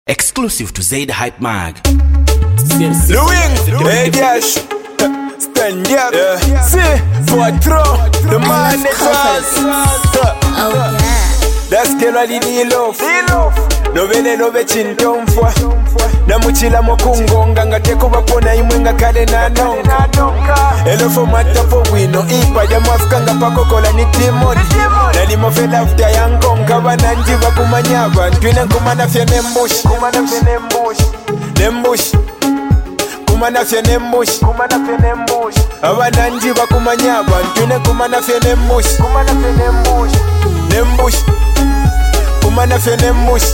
Exclusive to Zaid Hype Mag. Louis, hey Dash, stand up, see, for a throw, the man is that's Kelly Love, no vene no vechintomfwa, na muchila mokungonga ngateko bakona imwenga kale na nonga, elofo matapo wino, ipa ya mafkanga pakokola ni timoni, na limo fela after yankonga bananjiva kumanyaba, ntwine kumana fye nembush, nembush, kumana fye nembush, abananjiva kumanyaba, ntwine kumana fye nembush, nembush, kumana fye nembush,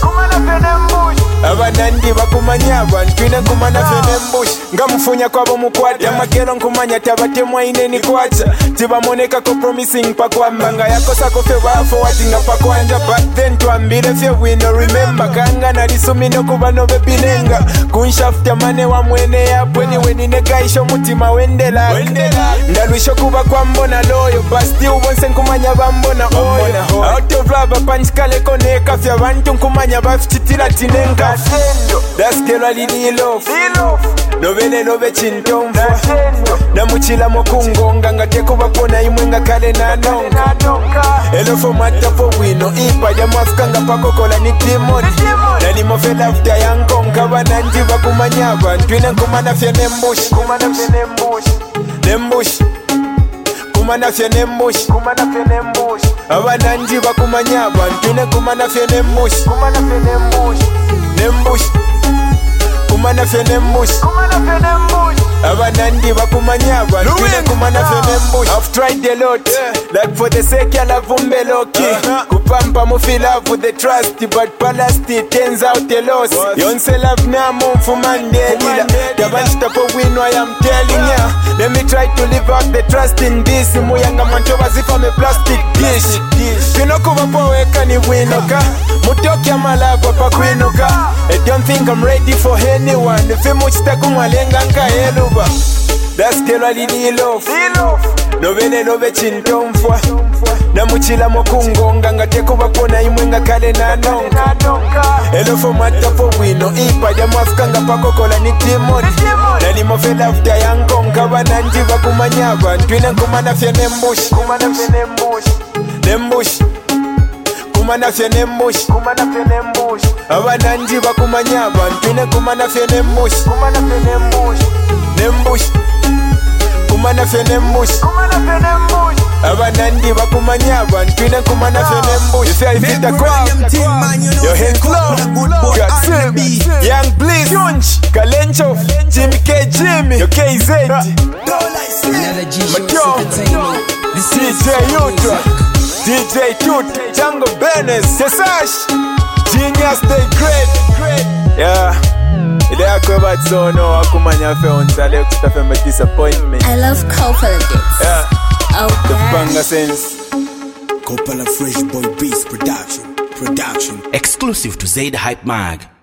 abanandi bakumanyaba ntwine kumana fye nembush, ngamufunya kwabo mukwata yamakero nkumanya tabatemwa ineni kwacha tibamoneka ko promising pakwambanga yakosako fe bafo watinga pakwanja but then twambire fye wino remember kanga nalisumi nokuba nobebinenga kunshafta mane wa mwene yapwe niwe ninegaisho mutima wendela ndalwisho kuba kwambona loyo basti ubonse nkumanya bambona oyo out of love panchkaleko neka fya bantu nkumanya bafititira tinenga that's Kelly Love, no vene no vechintomfwa, na muchila mokungonga ngateko bakona imwenga kale na nonga, elofo matapo wino, ipa ya mafkanga pakokola ni timoni, na limo fela after yankonga bananjiva kumanyaba, ntwine kumana fye nembush, nembush, kumana fye nembush, abananjiva kumanyaba, ntwine kumana fye nembush, nembush, kumana fye nembush, abanandi bakumanyaba, ntwine kumana fye nembush. I've tried a lot, like for the sake ya love umbeloki, kupampa mufi love with the trust, but past it turns out a loss. Yonse love na mumfu mandelila, tabanchita po wino I am telling ya. Let me try to live out the trust in this, muyanga manchoba zifa me plastic dish. Kinokuba po weka ni winoka, mutokia malava pa kwinoka. I don't think I'm ready for anyone, ife muchita kumwalenga nka eluba. That's Kelly Love, no vene no vechintomfwa, na muchila mokungonga ngateko bakona imwenga kale na nonga, elofo matapo wino, ipa ya mafkanga pakokola ni timoni, na limo fela after yankonga bananjiva kumanyaba, ntwine kumana fye nembush, nembush, kumana fye nembush, abananjiva kumanyaba, ntwine kumana fye nembush, nembush, kumana fye nembush, abanandi bakumanyaba, ntwine kumana fye nembush. You say I fit the crowd, your hands low, Gatsim, Young Bliss, Yunch, Kalencho, Jimmy K. Jimmy, your KZ, Matyo, DJ Yutra, DJ Toot, Django Benes, Sesash, Genius, stay great, yeah. Ile yako batsono wakumanya fe ontale kutafe me disappointment. I love Coppola Beats. Yeah. Oh, the banga sense. Coppola Fresh Boy Beats production. Exclusive to Zaid Hype Mag.